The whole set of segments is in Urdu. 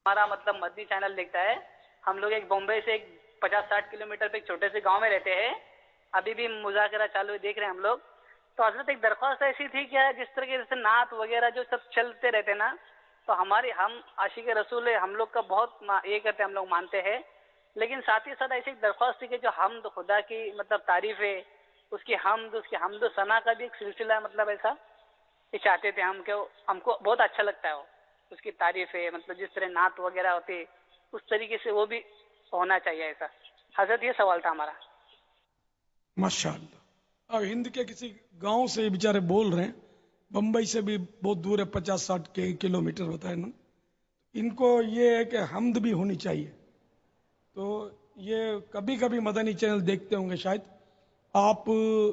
ہمارا مطلب مدنی چینل دیکھتا ہے. ہم لوگ ایک بمبئی سے ایک 50-60 کلومیٹر پہ ایک چھوٹے سے گاؤں میں رہتے ہیں. ابھی بھی مذاکرہ چالو دیکھ رہے ہیں ہم لوگ. تو حضرت ایک درخواست ایسی تھی کہ جس طرح کے جیسے نعت وغیرہ جو سب چلتے رہتے نا، تو ہم عاشق رسول ہم لوگ کا بہت یہ کرتے ہم لوگ مانتے ہیں. لیکن ساتھ ہی ساتھ ایسی ایک درخواست تھی کہ جو حمد خدا کی مطلب تعریف ہے، اس کی حمد و ثنا کا بھی ایک سلسلہ مطلب ایسا یہ چاہتے تھے ہم کو بہت اچھا لگتا ہے وہ اس کی تعریف ہے، مطلب جس طرح نعت وغیرہ ہوتی اس طریقے سے وہ بھی ہونا چاہیے ایسا. حضرت یہ سوال تھا ہمارا. ماشاء اللہ. اب ہند کے کسی گاؤں سے بیچارے بول رہے ہیں، بمبئی سے بھی بہت دور ہے، 50-60 کلومیٹر ہوتا ہے نا. ان کو یہ ہے کہ حمد بھی ہونی چاہیے. تو یہ کبھی کبھی مدنی چینل دیکھتے ہوں گے شاید. آپ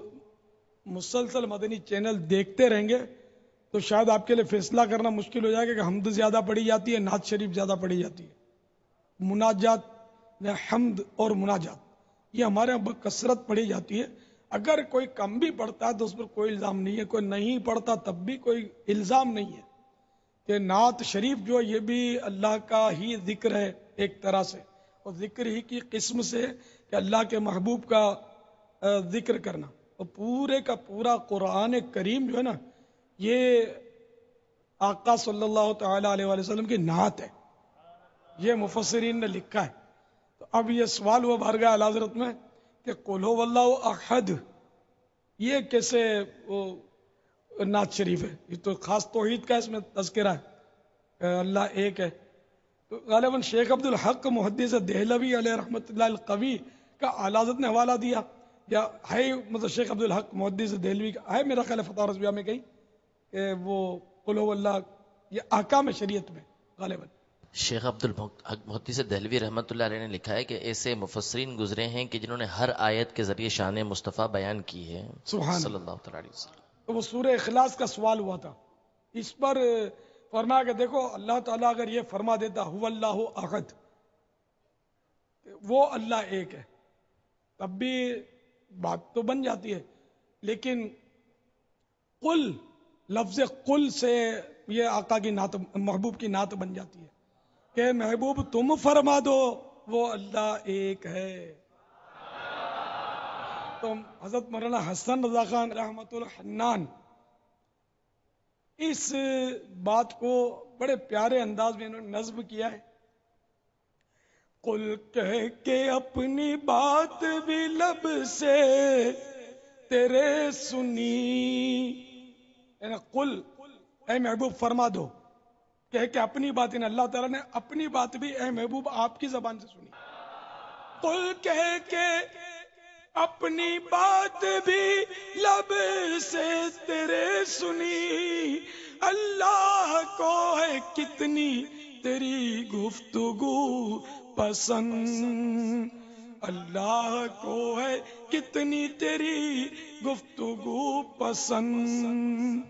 مسلسل مدنی چینل دیکھتے رہیں گے تو شاید آپ کے لیے فیصلہ کرنا مشکل ہو جائے گا کہ حمد زیادہ پڑھی جاتی ہے، نعت شریف زیادہ پڑھی جاتی ہے. مناجات یا حمد اور مناجات یہ ہمارے یہاں کثرت پڑھی جاتی ہے. اگر کوئی کم بھی پڑھتا ہے تو اس پر کوئی الزام نہیں ہے، کوئی نہیں پڑھتا تب بھی کوئی الزام نہیں ہے. کہ نعت شریف جو یہ بھی اللہ کا ہی ذکر ہے ایک طرح سے، اور ذکر ہی کی قسم سے کہ اللہ کے محبوب کا ذکر کرنا. اور پورے کا پورا قرآن کریم جو ہے نا، یہ آقا صلی اللہ تعالی علیہ وآلہ وسلم کی نعت ہے. یہ مفسرین نے لکھا ہے. تو اب یہ سوال ہوا بارگاہ اعلی حضرت میں کہ قل هو اللہ احد یہ کیسے وہ نعت شریف ہے؟ یہ تو خاص توحید کا اس میں تذکرہ ہے، اللہ ایک ہے. تو غالباً شیخ عبد الحق محدث دہلوی علیہ رحمۃ اللہ القوی کا اعلی حضرت نے حوالہ دیا، یا ہے مطلب شیخ عبد الحق محدث دہلوی کا ہے میرا خیال ہے فتاوی رضویہ میں کہیں کہ وہ قل هو اللہ یہ احکام شریعت میں غالباً. شیخ عبد الحق محدث دہلوی رحمۃ اللہ علیہ نے لکھا ہے کہ ایسے مفسرین گزرے ہیں کہ جنہوں نے ہر آیت کے ذریعے شان مصطفیٰ بیان کی ہے سبحان صلی اللہ. اللہ تعالی علیہ وسلم. تو وہ سورہ اخلاص کا سوال ہوا تھا، اس پر فرمایا کہ دیکھو اللہ تعالیٰ اگر یہ فرما دیتا هو اللہ احد وہ اللہ ایک ہے، تب بھی بات تو بن جاتی ہے. لیکن قل لفظ قل سے یہ آقا کی نعت محبوب کی نعت بن جاتی ہے کہ محبوب تم فرما دو وہ اللہ ایک ہے. تو حضرت مولانا حسن رضا خان رحمت الحنان اس بات کو بڑے پیارے انداز میں انہوں نے نظم کیا ہے. قل کہہ کے اپنی بات بھی لب سے تیرے سنی، یعنی قل اے محبوب فرما دو، کہہ کہ اپنی بات، یعنی اللہ تعالیٰ نے اپنی بات بھی اے محبوب آپ کی زبان سے سنی. قل کہہ کے اپنی بات بھی لب سے تیرے سنی، اللہ کو ہے کتنی تیری گفتگو پسند، اللہ کو ہے کتنی تیری گفتگو پسند.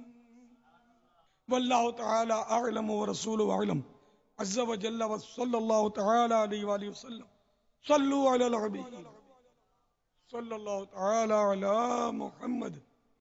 واللہ تعالی اعلم ورسولہ اعلم عز وجل وصلی اللہ تعالی علیہ وآلہ وسلم. صلو علی الحبیب صلی اللہ تعالی علی محمد.